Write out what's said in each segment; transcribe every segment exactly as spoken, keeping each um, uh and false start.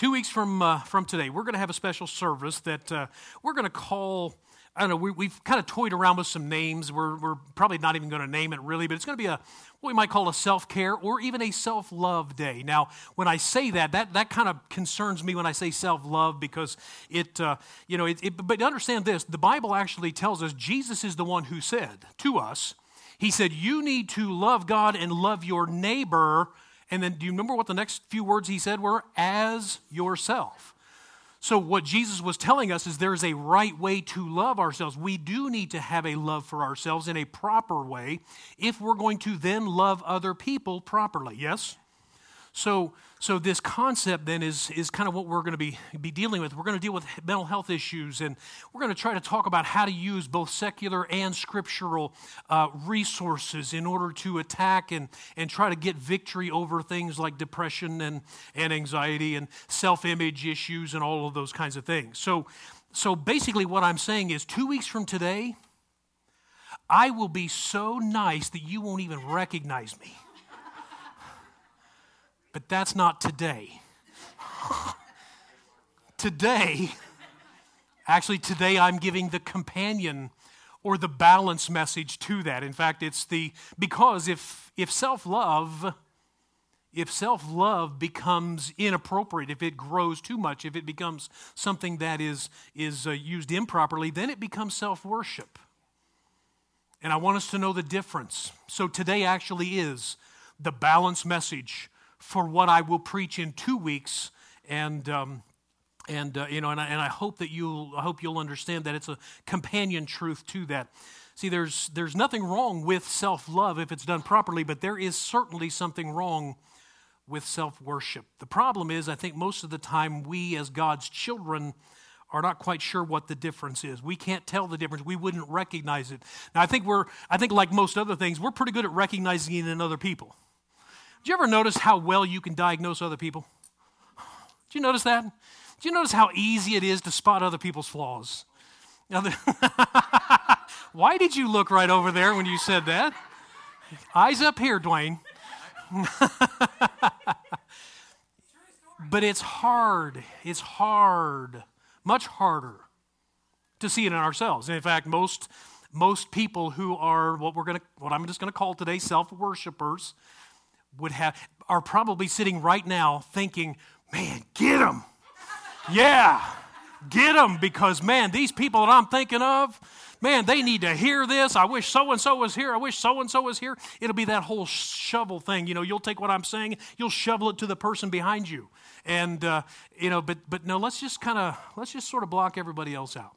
Two weeks from uh, from today, we're going to have a special service that uh, we're going to call, I don't know, we, we've kind of toyed around with some names. We're, we're probably not even going to name it really, but it's going to be a what we might call a self-care or even a self-love day. Now, when I say that, that, that kind of concerns me when I say self-love because it, uh, you know, it, it, but understand this, the Bible actually tells us Jesus is the one who said to us, he said, you need to love God and love your neighbor. And then do you remember what the next few words he said were? As yourself. So what Jesus was telling us is there's a right way to love ourselves. We do need to have a love for ourselves in a proper way if we're going to then love other people properly. Yes? So so this concept then is, is kind of what we're going to be, be dealing with. We're going to deal with mental health issues, and we're going to try to talk about how to use both secular and scriptural uh, resources in order to attack and, and try to get victory over things like depression and, and anxiety and self-image issues and all of those kinds of things. So, so basically what I'm saying is two weeks from today, I will be so nice that you won't even recognize me. But that's not today. Today, actually today I'm giving the companion or the balance message to that. In fact, it's the, because if if self-love, if self-love becomes inappropriate, if it grows too much, if it becomes something that is, is uh, used improperly, then it becomes self-worship. And I want us to know the difference. So today actually is the balance message for what I will preach in two weeks, and um, and uh, you know, and I, and I hope that you'll I hope you'll understand that it's a companion truth to that. See, there's there's nothing wrong with self-love if it's done properly, but there is certainly something wrong with self-worship. The problem is, I think most of the time we as God's children are not quite sure what the difference is. We can't tell the difference. We wouldn't recognize it. Now, I think we're I think like most other things, we're pretty good at recognizing it in other people. Did you ever notice how well you can diagnose other people? Did you notice that? Did you notice how easy it is to spot other people's flaws? Now, the why did you look right over there when you said that? Eyes up here, Dwayne. But it's hard. It's hard, much harder to see it in ourselves. And in fact, most most people who are what we're going to, what I'm just going to call today, self-worshipers, would have are probably sitting right now thinking, man, get them. Yeah, get them, because, man, these people that I'm thinking of, man, they need to hear this. I wish so-and-so was here. I wish so-and-so was here. It'll be that whole shovel thing. You know, you'll take what I'm saying, you'll shovel it to the person behind you. And, uh, you know, but but no, let's just kind of, let's just sort of block everybody else out.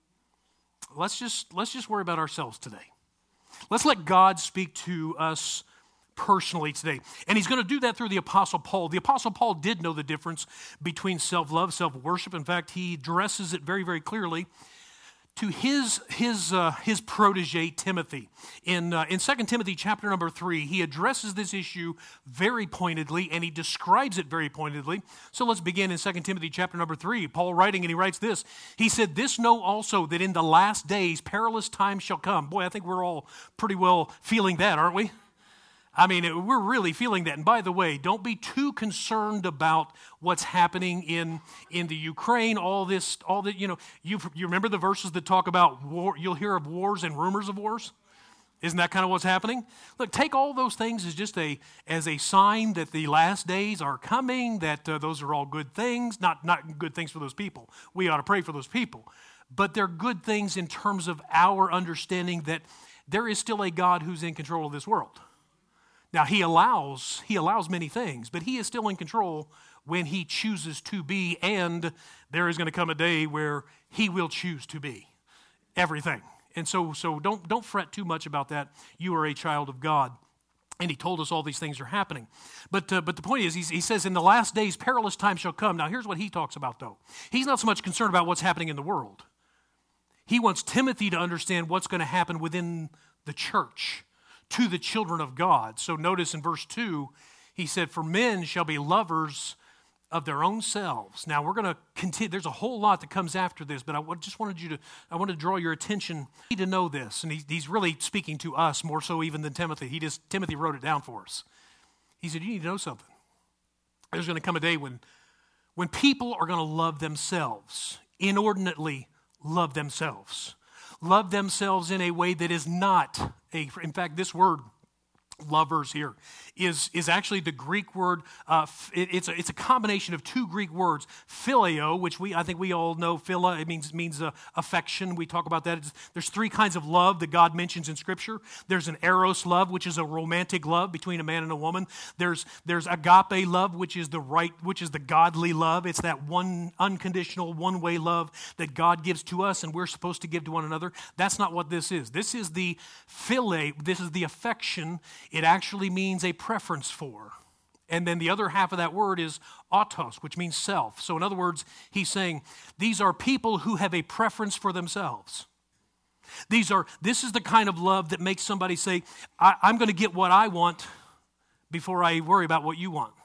Let's just, let's just worry about ourselves today. Let's let God speak to us personally today. And he's going to do that through the Apostle Paul. The Apostle Paul did know the difference between self-love, self-worship. In fact, he addresses it very, very clearly to his his uh, his protege, Timothy. In, uh, in Second Timothy chapter number three, he addresses this issue very pointedly, and he describes it very pointedly. So let's begin in Second Timothy chapter number three. Paul writing, and he writes this. He said, "This know also, that in the last days perilous times shall come." Boy, I think we're all pretty well feeling that, aren't we? I mean, it, we're really feeling that. And by the way, don't be too concerned about what's happening in, in the Ukraine, all this, all that, you know, you you remember the verses that talk about war, you'll hear of wars and rumors of wars? Isn't that kind of what's happening? Look, take all those things as just a, as a sign that the last days are coming, that uh, those are all good things, not, not good things for those people. We ought to pray for those people. But they're good things in terms of our understanding that there is still a God who's in control of this world. Now, he allows he allows many things, but he is still in control when he chooses to be, and there is going to come a day where he will choose to be everything. And so so don't don't fret too much about that. You are a child of God. And he told us all these things are happening. But uh, but the point is, he, he says, in the last days, perilous times shall come. Now, here's what he talks about, though. He's not so much concerned about what's happening in the world. He wants Timothy to understand what's going to happen within the church, to the children of God. So notice in verse two, he said, "For men shall be lovers of their own selves." Now we're going to continue. There's a whole lot that comes after this, but I just wanted you to, I wanted to draw your attention. You need to know this, and he, he's really speaking to us more so even than Timothy. He just, Timothy wrote it down for us. He said, you need to know something. There's going to come a day when, When people are going to love themselves, inordinately love themselves, love themselves in a way that is not a, in fact, this word, lovers here, is, is actually the Greek word, uh, it, it's, a, it's a combination of two Greek words, phileo, which we I think we all know, phila, it means, means uh, affection. We talk about that. It's, there's three kinds of love that God mentions in Scripture. There's an eros love, which is a romantic love between a man and a woman. There's, there's agape love, which is the right, which is the godly love. It's that one unconditional, one-way love that God gives to us and we're supposed to give to one another. That's not what this is. This is the phile, this is the affection. It actually means a preference for. And then the other half of that word is autos, which means self. So in other words, he's saying these are people who have a preference for themselves. These are, this is the kind of love that makes somebody say, I, I'm going to get what I want before I worry about what you want.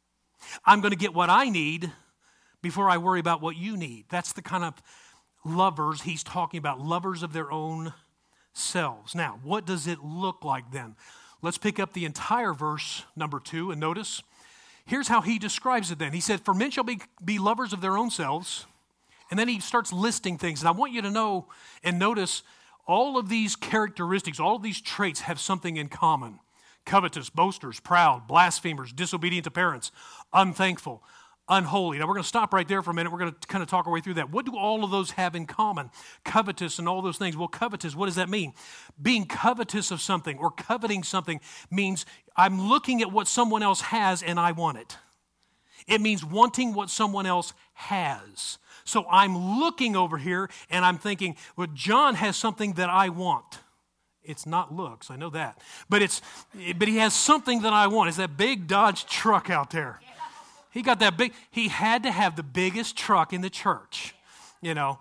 I'm going to get what I need before I worry about what you need. That's the kind of lovers he's talking about, lovers of their own selves. Now, what does it look like then? Let's pick up the entire verse, number two, and notice, here's how he describes it then. He said, for men shall be, be lovers of their own selves. And then he starts listing things. And I want you to know and notice all of these characteristics, all of these traits have something in common. Covetous, boasters, proud, blasphemers, disobedient to parents, unthankful, unholy. Now, we're going to stop right there for a minute. We're going to kind of talk our way through that. What do all of those have in common? Covetous and all those things. Well, covetous, what does that mean? Being covetous of something or coveting something means I'm looking at what someone else has and I want it. It means wanting what someone else has. So I'm looking over here and I'm thinking, well, John has something that I want. It's not looks, I know that. But it's but he has something that I want. It's that big Dodge truck out there. He got that big, he had to have the biggest truck in the church, you know.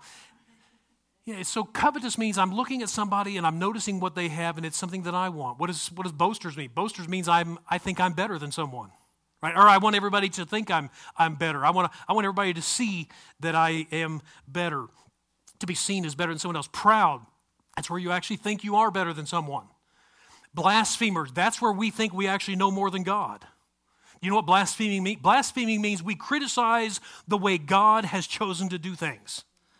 Yeah, so covetous means I'm looking at somebody and I'm noticing what they have and it's something that I want. What, is, what does boasters mean? Boasters means I'm, I think I'm better than someone, right? Or I want everybody to think I'm, I'm better. I want, I want everybody to see that I am better, to be seen as better than someone else. Proud, that's where you actually think you are better than someone. Blasphemers, that's where we think we actually know more than God. You know what blaspheming means? Blaspheming means we criticize the way God has chosen to do things.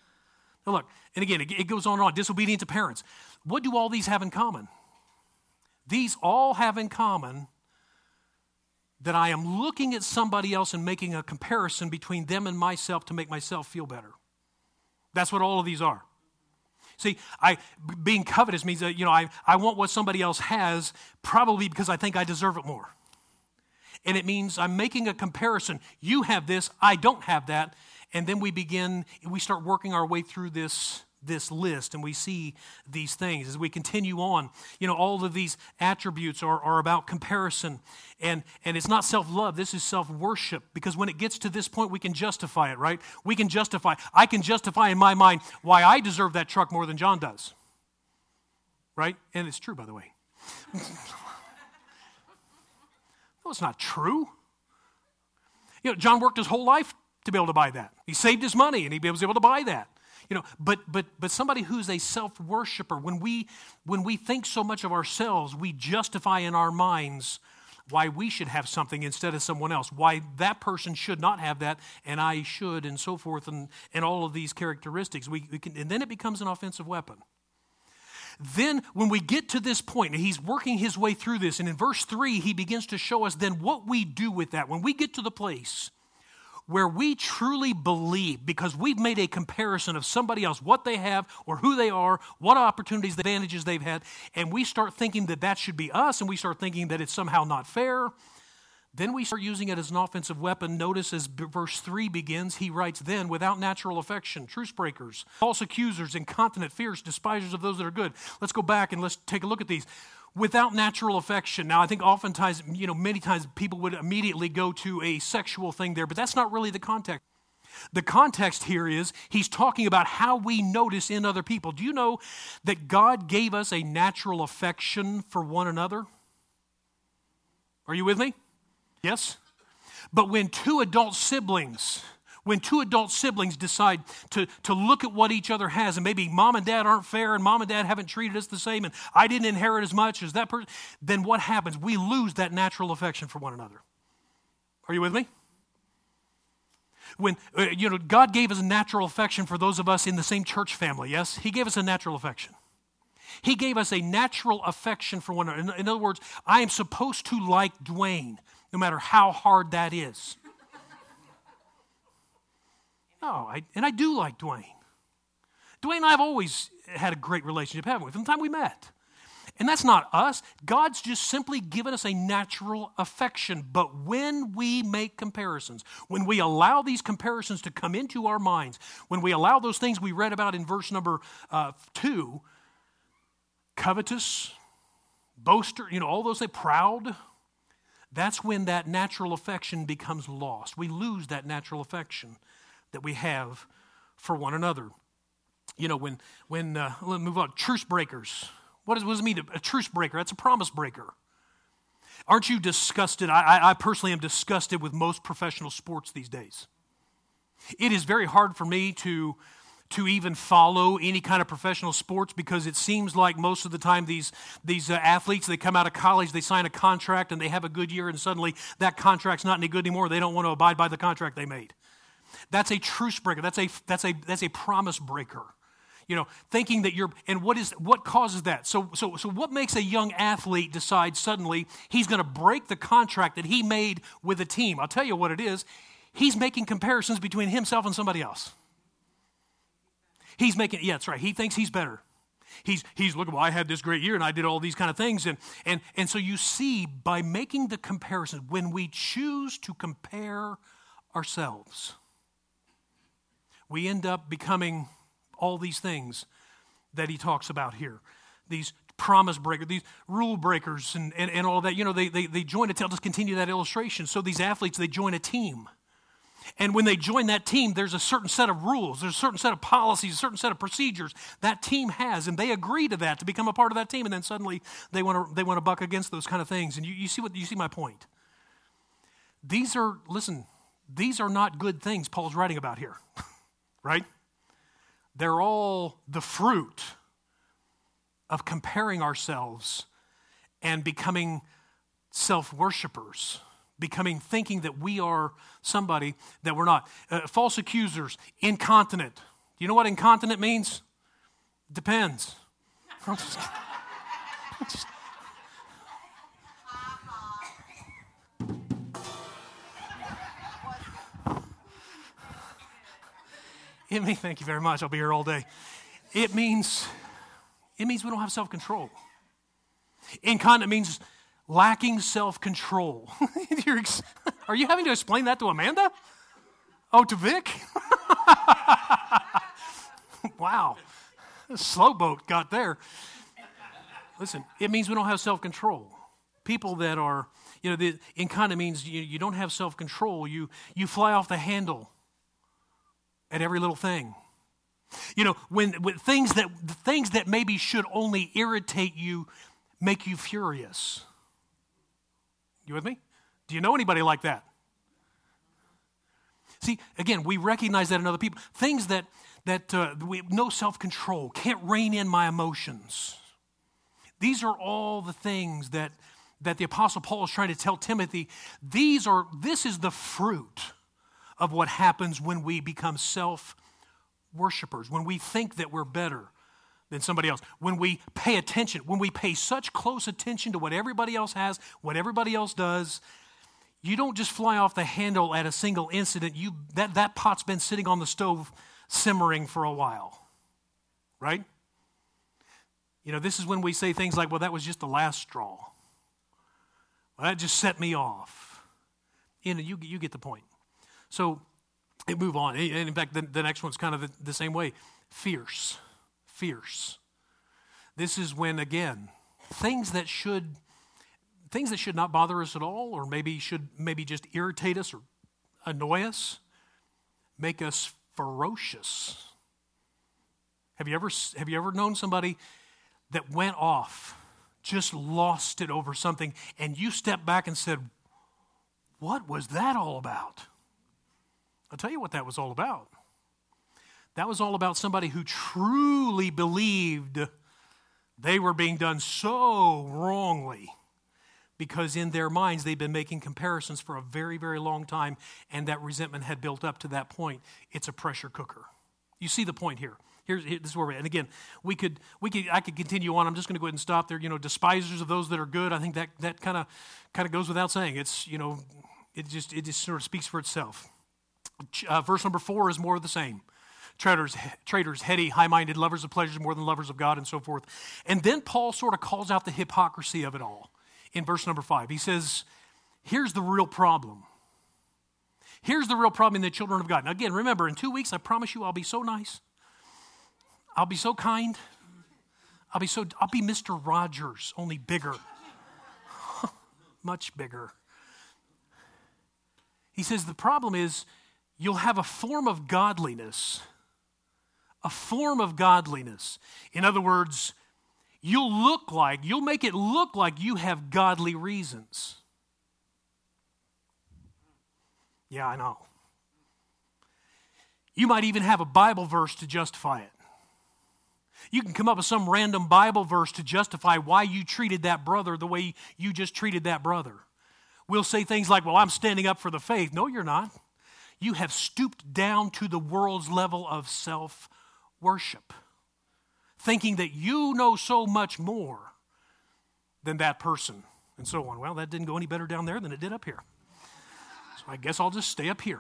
Now look, and again, it goes on and on. Disobedient to parents. What do all these have in common? These all have in common that I am looking at somebody else and making a comparison between them and myself to make myself feel better. That's what all of these are. See, I being covetous means that, you know, I, I want what somebody else has probably because I think I deserve it more. And it means I'm making a comparison. You have this, I don't have that. And then we begin, we start working our way through this, this list and we see these things. As we continue on, you know, all of these attributes are, are about comparison. And, and it's not self-love, this is self-worship. Because when it gets to this point, we can justify it, right? We can justify, I can justify in my mind why I deserve that truck more than John does. Right? And it's true, by the way. No, it's not true. You know, John worked his whole life to be able to buy that. He saved his money and he was able to buy that. You know, but but but somebody who's a self-worshiper, when we when we think so much of ourselves, we justify in our minds why we should have something instead of someone else, why that person should not have that and I should, and so forth, and, and all of these characteristics. We, we can, and then it becomes an offensive weapon. Then when we get to this point, and he's working his way through this, and in verse three, he begins to show us then what we do with that. When we get to the place where we truly believe, because we've made a comparison of somebody else, what they have or who they are, what opportunities, advantages they've had, and we start thinking that that should be us, and we start thinking that it's somehow not fair, then we start using it as an offensive weapon. Notice as verse three begins, he writes, then, without natural affection, truce breakers, false accusers, incontinent, fierce, despisers of those that are good. Let's go back and let's take a look at these. Without natural affection. Now, I think oftentimes, you know, many times people would immediately go to a sexual thing there, but that's not really the context. The context here is he's talking about how we notice in other people. Do you know that God gave us a natural affection for one another? Are you with me? Yes? But when two adult siblings, when two adult siblings decide to, to look at what each other has, and maybe mom and dad aren't fair, and mom and dad haven't treated us the same, and I didn't inherit as much as that person, then what happens? We lose that natural affection for one another. Are you with me? when, uh, you know, God gave us a natural affection for those of us in the same church family, yes? He gave us a natural affection. He gave us a natural affection for one another. In, in other words, I am supposed to like Dwayne, no matter how hard that is. No, I, and I do like Dwayne. Dwayne and I have always had a great relationship, haven't we, from the time we met? And that's not us. God's just simply given us a natural affection. But when we make comparisons, when we allow these comparisons to come into our minds, when we allow those things we read about in verse number uh, two, covetous, boaster, you know, all those things, proud, that's when that natural affection becomes lost. We lose that natural affection that we have for one another. You know, when, when uh, let's move on, truce breakers. What, is, what does it mean, a truce breaker? That's a promise breaker. Aren't you disgusted? I, I personally am disgusted with most professional sports these days. It is very hard for me to, to even follow any kind of professional sports because it seems like most of the time these, these uh, athletes, they come out of college, they sign a contract, and they have a good year, and suddenly that contract's not any good anymore. They don't want to abide by the contract they made. That's a truce breaker. That's a, that's a, that's a promise breaker. You know, thinking that you're, and what is, what causes that? So, so, so what makes a young athlete decide suddenly he's going to break the contract that he made with a team? I'll tell you what it is. He's making comparisons between himself and somebody else. He's making, yeah, that's right. He thinks he's better. He's, he's looking, well, I had this great year and I did all these kind of things. And, and, and so you see, by making the comparison, when we choose to compare ourselves, we end up becoming all these things that he talks about here. These promise breakers, these rule breakers and, and, and all that. You know, they, they, they join a team. I'll just continue that illustration. So these athletes, they join a team. And when they join that team, there's a certain set of rules. There's a certain set of policies, a certain set of procedures that team has. And they agree to that to become a part of that team. And then suddenly they want to they want to buck against those kind of things. And you, you see what you see my point. These are, listen, these are not good things Paul's writing about here. Right? They're all the fruit of comparing ourselves and becoming self-worshipers, becoming, thinking that we are somebody that we're not. Uh, false accusers, incontinent. Do you know what incontinent means? Depends. I'm just, I'm just, It means, thank you very much. I'll be here all day. It means, it means we don't have self-control. Incontinent means lacking self-control. Are you having to explain that to Amanda? Oh, to Vic? Wow. A slow boat got there. Listen, it means we don't have self-control. People that are, you know, the incontinent means you, you don't have self-control. You, you fly off the handle at every little thing. You know, when, when things that things that maybe should only irritate you make you furious. You with me? Do you know anybody like that? See, again, we recognize that in other people. Things that that uh, we no self-control, can't rein in my emotions. These are all the things that that the Apostle Paul is trying to tell Timothy. These are this is the fruit of what happens when we become self-worshipers, when we think that we're better than somebody else, when we pay attention, when we pay such close attention to what everybody else has, what everybody else does. You don't just fly off the handle at a single incident. You that, that pot's been sitting on the stove simmering for a while, right? You know, this is when we say things like, well, that was just the last straw. Well, that just set me off. You know, you, you get the point. So, they move on. And in fact, the, the next one's kind of the, the same way. Fierce. Fierce. This is when, again, things that should things that should not bother us at all, or maybe should maybe just irritate us or annoy us, make us ferocious. Have you ever have you ever known somebody that went off, just lost it over something, and you stepped back and said, "What was that all about?" I'll tell you what that was all about. That was all about somebody who truly believed they were being done so wrongly because in their minds they've been making comparisons for a very, very long time, and that resentment had built up to that point. It's a pressure cooker. You see the point here. Here's here, this is where we're at. And again, we could we could I could continue on. I'm just going to go ahead and stop there. You know, despisers of those that are good. I think that that kind of kind of goes without saying. It's you know, it just it just sort of speaks for itself. Uh, verse number four is more of the same. Traitors, traitors, heady, high-minded, lovers of pleasures more than lovers of God, and so forth. And then Paul sort of calls out the hypocrisy of it all in verse number five. He says, here's the real problem. Here's the real problem in the children of God. Now again, remember, in two weeks, I promise you I'll be so nice. I'll be so kind. I'll be so, I'll be Mister Rogers, only bigger. Much bigger. He says the problem is you'll have a form of godliness. A form of godliness. In other words, you'll look like, you'll make it look like you have godly reasons. Yeah, I know. You might even have a Bible verse to justify it. You can come up with some random Bible verse to justify why you treated that brother the way you just treated that brother. We'll say things like, well, I'm standing up for the faith. No, you're not. You have stooped down to the world's level of self-worship, thinking that you know so much more than that person, and so on. Well, that didn't go any better down there than it did up here. So I guess I'll just stay up here.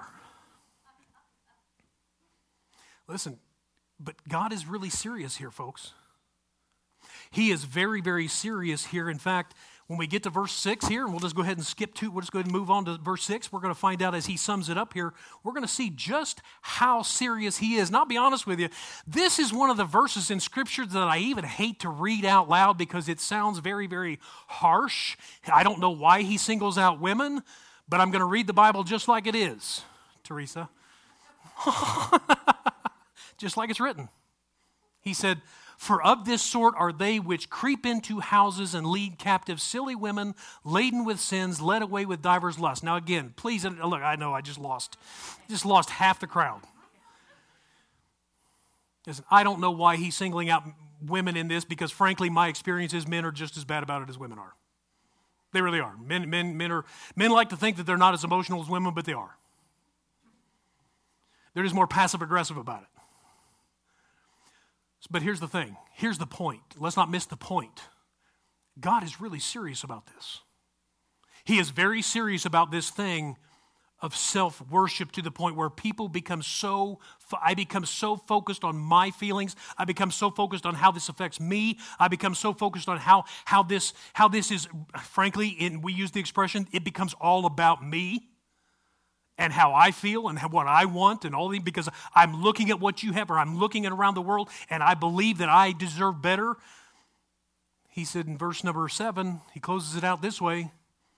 Listen, but God is really serious here, folks. He is very, very serious here. In fact, when we get to verse six here, and we'll just go ahead and skip to, we'll just go ahead and move on to verse six, we're going to find out as he sums it up here, we're going to see just how serious he is. And I'll be honest with you, this is one of the verses in Scripture that I even hate to read out loud because it sounds very, very harsh. I don't know why he singles out women, but I'm going to read the Bible just like it is, Teresa. Just like it's written. He said, for of this sort are they which creep into houses and lead captive silly women, laden with sins, led away with divers lusts. Now again, please, look, I know I just lost, just lost half the crowd. Listen, I don't know why he's singling out women in this because frankly, my experience is men are just as bad about it as women are. They really are. Men, men, men are. Men like to think that they're not as emotional as women, but they are. They're just more passive-aggressive about it. But here's the thing. Here's the point. Let's not miss the point. God is really serious about this. He is very serious about this thing of self-worship to the point where people become so, I become so focused on my feelings. I become so focused on how this affects me. I become so focused on how, how, this, how this is, frankly, and we use the expression, it becomes all about me. And how I feel and what I want and all the because I'm looking at what you have or I'm looking at around the world and I believe that I deserve better. He said in verse number seven, he closes it out this way,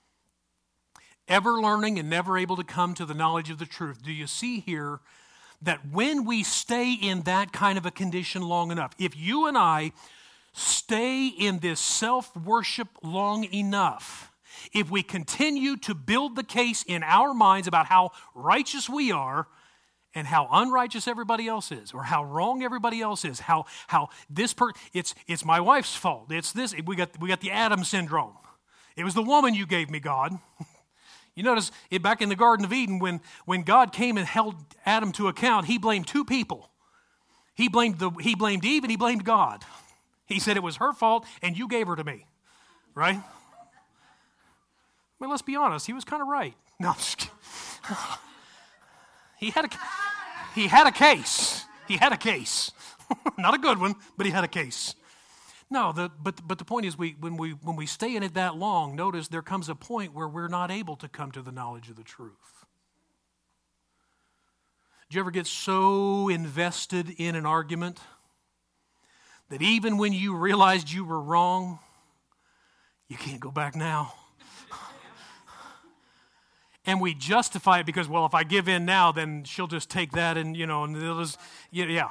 ever learning and never able to come to the knowledge of the truth. Do you see here that when we stay in that kind of a condition long enough, if you and I stay in this self-worship long enough, if we continue to build the case in our minds about how righteous we are and how unrighteous everybody else is, or how wrong everybody else is, how how this per it's it's my wife's fault. It's this we got we got the Adam syndrome. It was the woman you gave me, God. You notice it back in the Garden of Eden when when God came and held Adam to account, he blamed two people. He blamed the he blamed Eve and he blamed God. He said it was her fault and you gave her to me. Right? I mean, let's be honest. He was kind of right. No, I'm just kidding. he had a he had a case. He had a case. Not a good one, but he had a case. No, the but but the point is, we when we when we stay in it that long, notice there comes a point where we're not able to come to the knowledge of the truth. Do you ever get so invested in an argument that even when you realized you were wrong, you can't go back now? And we justify it because, well, if I give in now, then she'll just take that and, you know, and they'll just, yeah.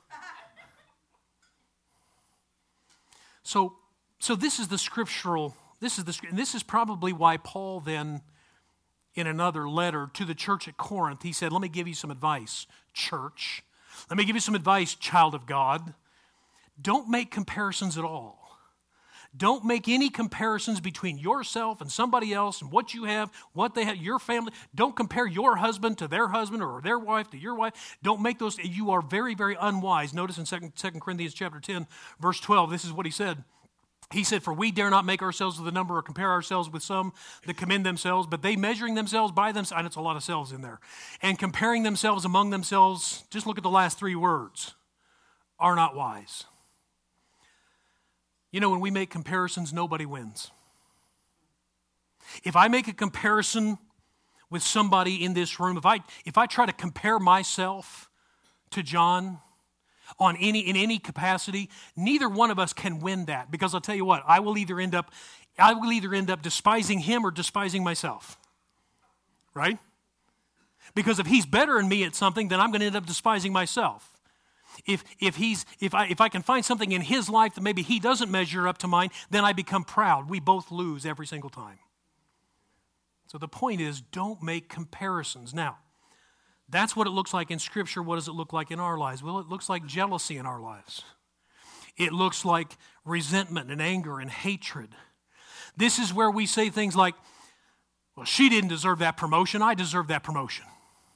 So, so this is the scriptural, this is the, and this is probably why Paul then, in another letter to the church at Corinth, he said, let me give you some advice, church. Let me give you some advice, child of God. Don't make comparisons at all. Don't make any comparisons between yourself and somebody else and what you have, what they have, your family. Don't compare your husband to their husband or their wife to your wife. Don't make those. You are very, very unwise. Notice in Second Corinthians chapter ten, verse twelve, this is what he said. He said, for we dare not make ourselves with the number or compare ourselves with some that commend themselves, but they measuring themselves by themselves, and it's a lot of selves in there, and comparing themselves among themselves, just look at the last three words, are not wise. You know, when we make comparisons, nobody wins. If I make a comparison with somebody in this room, if I if I try to compare myself to John on any in any capacity, neither one of us can win that, because I'll tell you what, I will either end up I will either end up despising him or despising myself. Right? Because if he's better than me at something, then I'm going to end up despising myself. If if he's if I if I can find something in his life that maybe he doesn't measure up to mine, then I become proud. We both lose every single time. So the point is, don't make comparisons. Now, that's what it looks like in Scripture. What does it look like in our lives? Well, it looks like jealousy in our lives. It looks like resentment and anger and hatred. This is where we say things like, well, she didn't deserve that promotion. I deserve that promotion.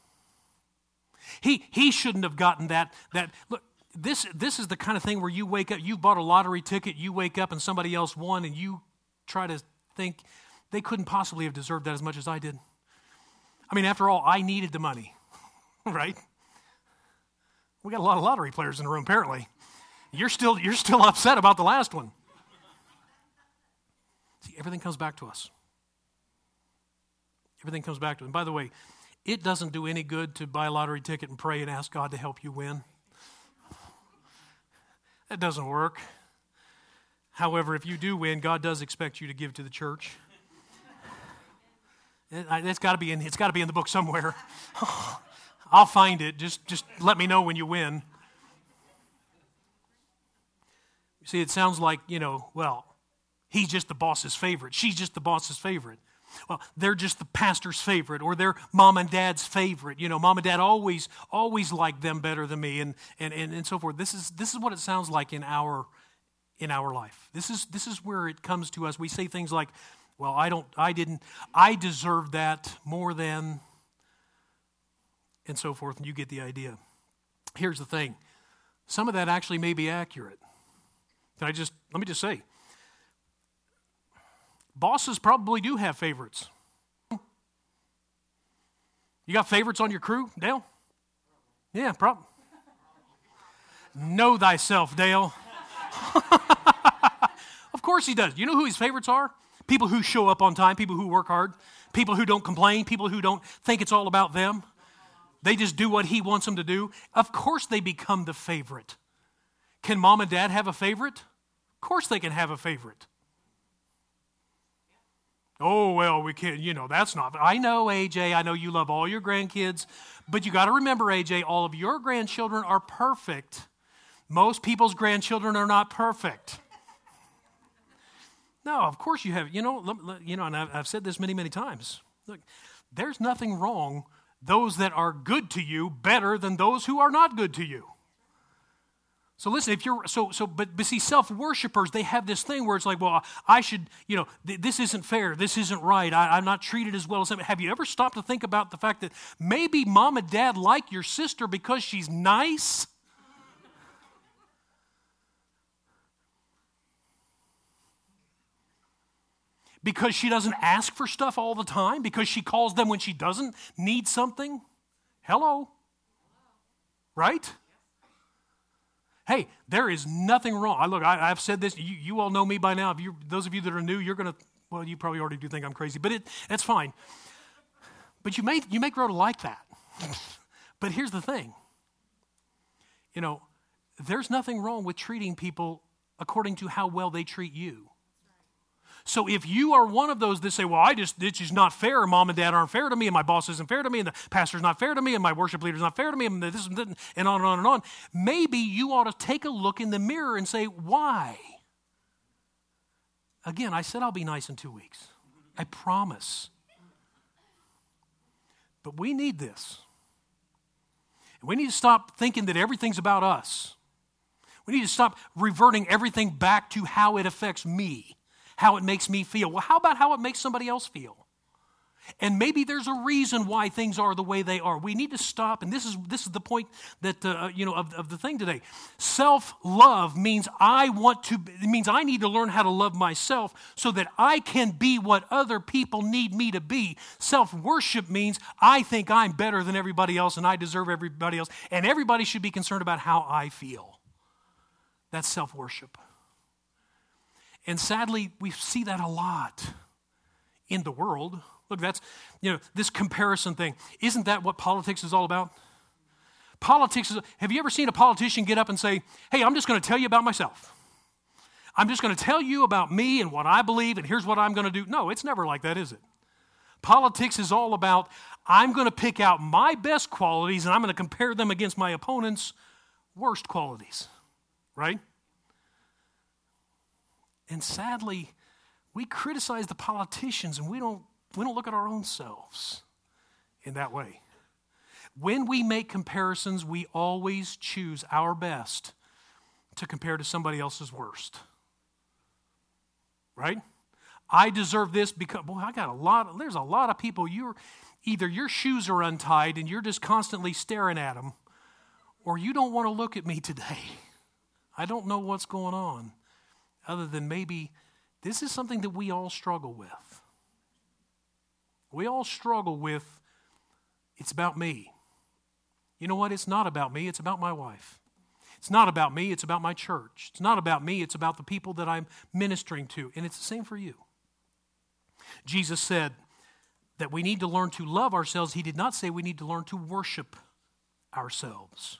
He he shouldn't have gotten that. That look, this this is the kind of thing where you wake up, you've bought a lottery ticket, you wake up and somebody else won, and you try to think they couldn't possibly have deserved that as much as I did. I mean, after all, I needed the money, right? We got a lot of lottery players in the room, apparently. You're still you're still upset about the last one. See, everything comes back to us. Everything comes back to us. And by the way, it doesn't do any good to buy a lottery ticket and pray and ask God to help you win. That doesn't work. However, if you do win, God does expect you to give to the church. It's got to be in. It's got to be in the book somewhere. I'll find it. Just, just let me know when you win. You see, it sounds like, you know, well, he's just the boss's favorite. She's just the boss's favorite. Well, they're just the pastor's favorite, or they're mom and dad's favorite. You know, mom and dad always, always liked them better than me, and and, and, and so forth. This is this is what it sounds like in our in our life. This is this is where it comes to us. We say things like, well, I don't, I didn't, I deserve that more than, and so forth, and you get the idea. Here's the thing. Some of that actually may be accurate. Can I just, let me just say, bosses probably do have favorites. You got favorites on your crew, Dale? Yeah, probably. Know thyself, Dale. Of course he does. You know who his favorites are? People who show up on time, people who work hard, people who don't complain, people who don't think it's all about them. They just do what he wants them to do. Of course they become the favorite. Can mom and dad have a favorite? Of course they can have a favorite. Oh, well, we can't, you know, that's not, I know, A J, I know you love all your grandkids, but you got to remember, A J, all of your grandchildren are perfect. Most people's grandchildren are not perfect. No, of course you have, you know, you know, and I've, I've said this many, many times. Look, there's nothing wrong, those that are good to you better than those who are not good to you. So listen, if you're, so, so, but, but see, self-worshipers, they have this thing where it's like, well, I should, you know, th- this isn't fair, this isn't right, I, I'm not treated as well as them. Have you ever stopped to think about the fact that maybe mom and dad like your sister because she's nice? Because she doesn't ask for stuff all the time? Because she calls them when she doesn't need something? Hello? Right? Hey, there is nothing wrong. I look, I, I've said this. You, you all know me by now. If you, those of you that are new, you're going to, well, you probably already do think I'm crazy, but it, that's fine. But you may, you may grow to like that. But here's the thing. You know, there's nothing wrong with treating people according to how well they treat you. So if you are one of those that say, well, I just, it's just not fair, mom and dad aren't fair to me, and my boss isn't fair to me, and the pastor's not fair to me, and my worship leader's not fair to me, and this and that, and on and on and on, maybe you ought to take a look in the mirror and say, why? Again, I said I'll be nice in two weeks. I promise. But we need this. And we need to stop thinking that everything's about us. We need to stop reverting everything back to how it affects me, how it makes me feel. Well, how about how it makes somebody else feel? And maybe there's a reason why things are the way they are. We need to stop, and this is this is the point that uh, you know of, of the thing today. Self-love means I want to. It means I need to learn how to love myself so that I can be what other people need me to be. Self-worship means I think I'm better than everybody else, and I deserve everybody else, and everybody should be concerned about how I feel. That's self-worship, and sadly, we see that a lot in the world. Look, that's, you know, this comparison thing. Isn't that what politics is all about? Politics is, have you ever seen a politician get up and say, hey, I'm just going to tell you about myself. I'm just going to tell you about me and what I believe, and here's what I'm going to do. No, it's never like that, is it? Politics is all about, I'm going to pick out my best qualities, and I'm going to compare them against my opponent's worst qualities, right? And sadly, we criticize the politicians, and we don't We don't look at our own selves in that way. When we make comparisons, we always choose our best to compare to somebody else's worst. Right? I deserve this because, boy, I got a lot, of, there's a lot of people, you're, either your shoes are untied and you're just constantly staring at them, or you don't want to look at me today. I don't know what's going on, other than maybe this is something that we all struggle with. We all struggle with, it's about me. You know what? It's not about me. It's about my wife. It's not about me. It's about my church. It's not about me. It's about the people that I'm ministering to. And it's the same for you. Jesus said that we need to learn to love ourselves. He did not say we need to learn to worship ourselves.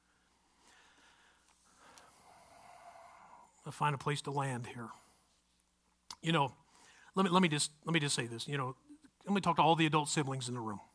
I'll find a place to land here. You know, let me let me just let me just say this. You know, let me talk to all the adult siblings in the room.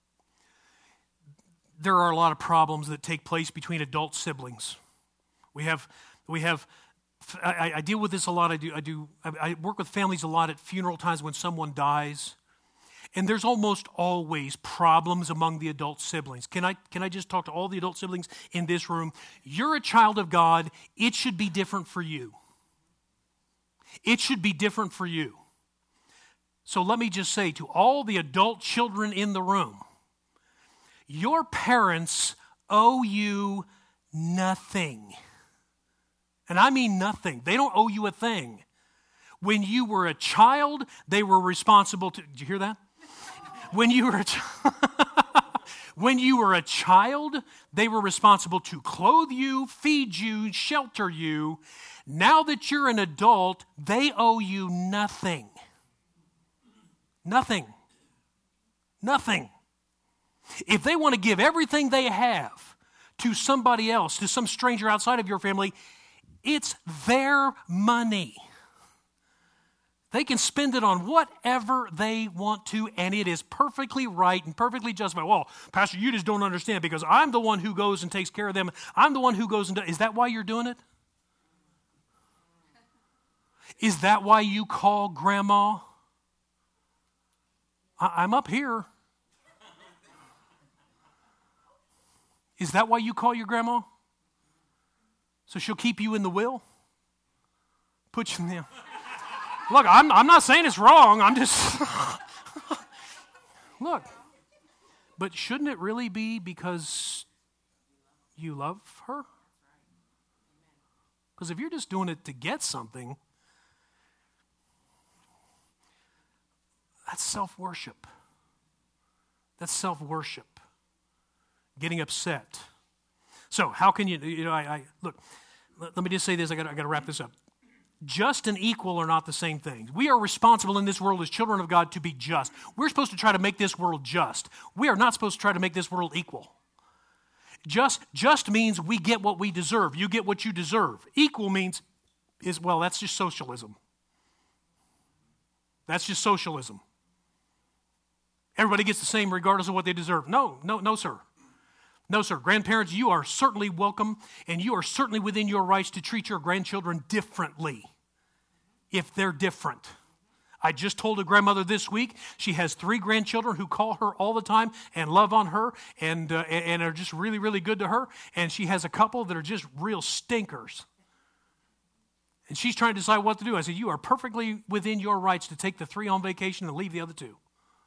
There are a lot of problems that take place between adult siblings. We have, we have. I, I deal with this a lot. I do. I do. I work with families a lot at funeral times when someone dies, and there's almost always problems among the adult siblings. Can I? Can I just talk to all the adult siblings in this room? You're a child of God. It should be different for you. It should be different for you. So let me just say to all the adult children in the room, your parents owe you nothing. And I mean nothing. They don't owe you a thing. When you were a child, they were responsible to, did you hear that? When you were a child, when you were a child, they were responsible to clothe you, feed you, shelter you. Now that you're an adult, they owe you nothing. Nothing. Nothing. If they want to give everything they have to somebody else, to some stranger outside of your family, it's their money. They can spend it on whatever they want to, and it is perfectly right and perfectly justified. Well, Pastor, you just don't understand because I'm the one who goes and takes care of them. I'm the one who goes and does. Is that why you're doing it? Is that why you call Grandma? I- I'm up here. Is that why you call your grandma? So she'll keep you in the will? Put you in the... Look, I'm, I'm not saying it's wrong. I'm just... Look. But shouldn't it really be because you love her? Because if you're just doing it to get something, that's self-worship. That's self-worship. Getting upset. So how can you, you know, I, I look, let, let me just say this, I got I got to wrap this up. Just and equal are not the same things. We are responsible in this world as children of God to be just. We're supposed to try to make this world just. We are not supposed to try to make this world equal. Just, just means we get what we deserve. You get what you deserve. Equal means, is well, that's just socialism. That's just socialism. Everybody gets the same regardless of what they deserve. No, no, no, sir. No, sir. Grandparents, you are certainly welcome, and you are certainly within your rights to treat your grandchildren differently if they're different. I just told a grandmother this week, she has three grandchildren who call her all the time and love on her and, uh, and are just really, really good to her. And she has a couple that are just real stinkers. And she's trying to decide what to do. I said, you are perfectly within your rights to take the three on vacation and leave the other two.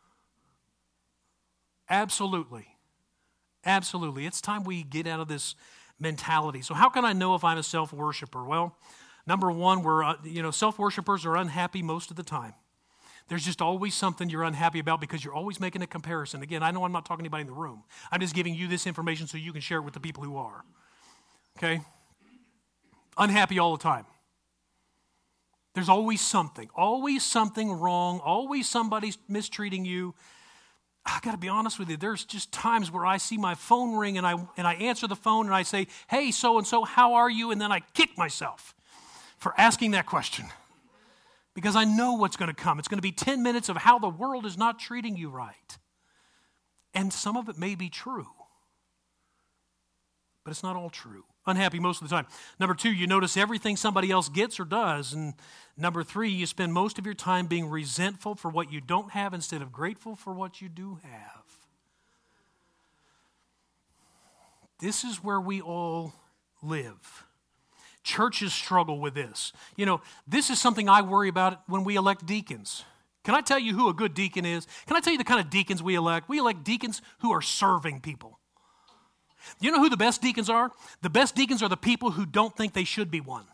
Absolutely. Absolutely. It's time we get out of this mentality. So how can I know if I'm a self-worshiper? Well, number one, we're, uh, you know, self-worshipers are unhappy most of the time. There's just always something you're unhappy about because you're always making a comparison. Again, I know I'm not talking to anybody in the room. I'm just giving you this information so you can share it with the people who are. Okay? Unhappy all the time. There's always something. Always something wrong. Always somebody's mistreating you. I got to be honest with you. There's just times where I see my phone ring and I and I answer the phone and I say, hey, so-and-so, how are you? And then I kick myself for asking that question. Because I know what's going to come. It's going to be ten minutes of how the world is not treating you right. And some of it may be true. But it's not all true. Unhappy most of the time. Number two, you notice everything somebody else gets or does. And number three, you spend most of your time being resentful for what you don't have instead of grateful for what you do have. This is where we all live. Churches struggle with this. You know, this is something I worry about when we elect deacons. Can I tell you who a good deacon is? Can I tell you the kind of deacons we elect? We elect deacons who are serving people. You know who the best deacons are? The best deacons are the people who don't think they should be one.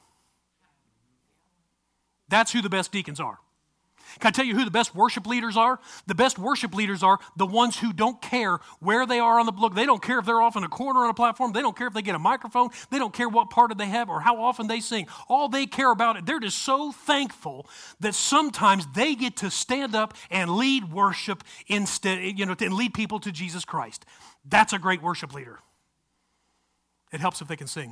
That's who the best deacons are. Can I tell you who the best worship leaders are? The best worship leaders are the ones who don't care where they are on the block. They don't care if they're off in a corner on a platform. They don't care if they get a microphone. They don't care what part they have or how often they sing. All they care about it, they're just so thankful that sometimes they get to stand up and lead worship instead, you know, and lead people to Jesus Christ. That's a great worship leader. It helps if they can sing.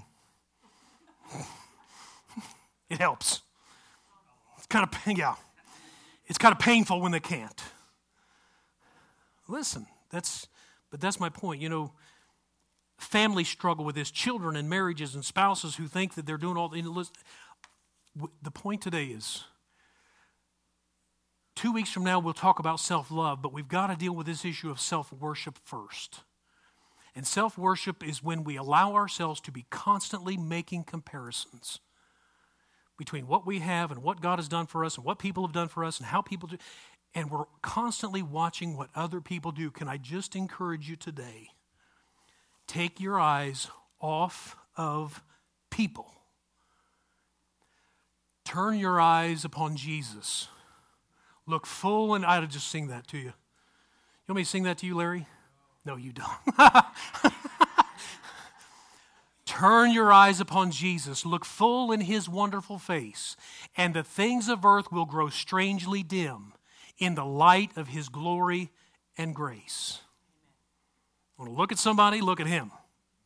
It helps. It's kind of, yeah. It's kind of painful when they can't. Listen, that's, but that's my point. You know, families struggle with this. Children and marriages and spouses who think that they're doing all the, the point today is, two weeks from now we'll talk about self-love, but we've got to deal with this issue of self-worship first. And self-worship is when we allow ourselves to be constantly making comparisons between what we have and what God has done for us and what people have done for us and how people do. And we're constantly watching what other people do. Can I just encourage you today? Take your eyes off of people. Turn your eyes upon Jesus. Look full, and I'd just sing that to you. You want me to sing that to you, Larry? No, you don't. Turn your eyes upon Jesus. Look full in his wonderful face, and the things of earth will grow strangely dim in the light of his glory and grace. Want to look at somebody? Look at him.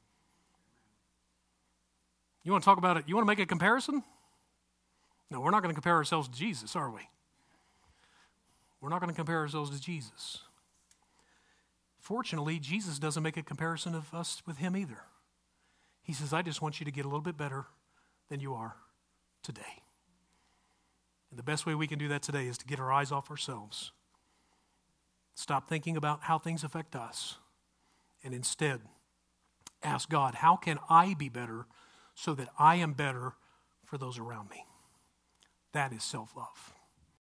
You want to talk about it? You want to make a comparison? No, we're not going to compare ourselves to Jesus, are we? We're not going to compare ourselves to Jesus. Fortunately, Jesus doesn't make a comparison of us with him either. He says, I just want you to get a little bit better than you are today. And the best way we can do that today is to get our eyes off ourselves. Stop thinking about how things affect us. And instead, ask God, how can I be better so that I am better for those around me? That is self-love.